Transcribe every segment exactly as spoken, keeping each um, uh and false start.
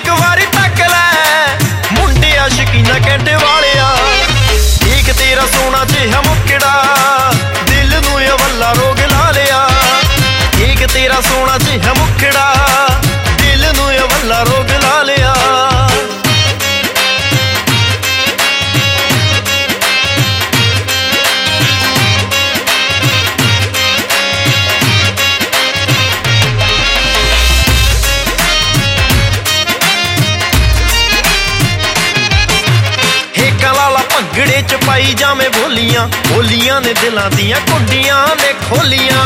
एक वारी तक लै मुंडिया शकीना कैंटे वालिया। ठीक तेरा सोना जिहा मुखड़ा दिल नूं अवल्ला रोग ला लिया। ठीक तेरा सोना जिहा मुखड़ा दिल नूं अवल्ला रोग ला लिया। भंगड़े च पाई जावे बोलियां बोलियां ने दिलां दियां कुंडियां ने खोलियां।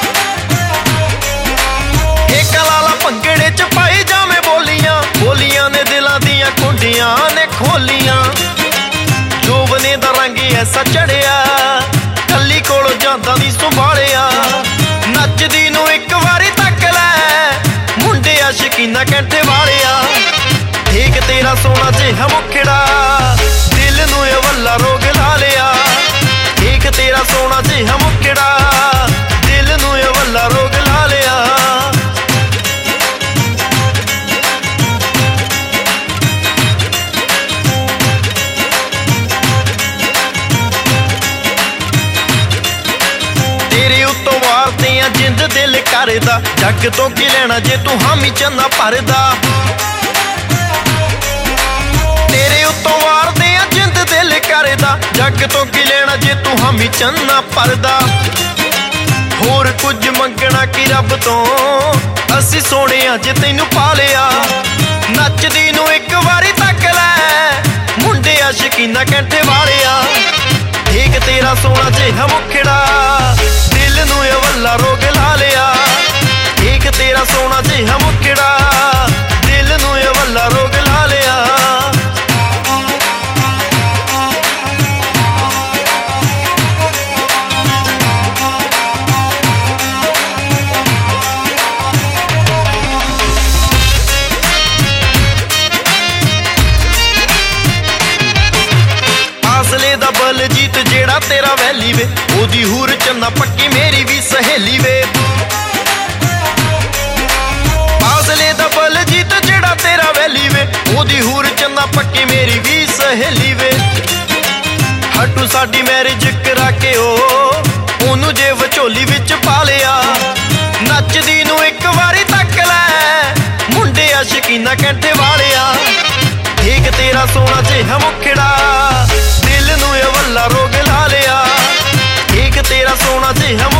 एक लाला भंगड़े च पाई जावे बोलियां बोलियां ने दिलां दियां कुंडियां ने खोलियां। जोबने दा रंग ऐसा चढ़िया कली कोलों जांदा नी संभालिया। नचदी नूं एक वारी तक लै मुंडिया शकीना कैंटे वालिया। ठीक तेरा सोना जिहा मुखड़ा दिल नूं अवल्ला रोग ला लिया। ठीक तेरा सोना जिहा मुखड़ा दिल नूं अवल्ला रोग ला लिया। तेरे उत्तों वारते आ जिंद दिल करदा जग तो की लेना जे तू हामी चन्ना भरदा। जग तो की लेना जे तू हामी चन्ना भरदा। होर कुछ मंगना की रब तो असी सोने जे तैनू पा लिया। नचदी नूं एक वारी तक लै मुंडिया शकीना कैंटे वालिया। ठीक तेरा सोना जिहा मुखड़ा दिल नूं अवल्ला रोग ला लिया। ठीक तेरा सोना जिहा मुखड़ा दिल नूं अवल्ला रोग ला लिया। बलजीत जेड़ा तेरा वैली वे ओदी हूर चन्ना पक्की मेरी भी सहेली वे। फासले दा बलजीत जेड़ा तेरा वैली वे ओदी हूर चन्ना पक्की मेरी भी सहेली वे। हटू साडी मैरिज करा के ओ ओनू जे विचोली विच पा लिया। नचदी नूं एक वारी तक लै मुंडिया शकीना कैंटे वालिया। ठीक तेरा सोना जिहा मुखड़ा दिल नूं अवल्ला रोग ला लिया। ठीक तेरा सोना जिहा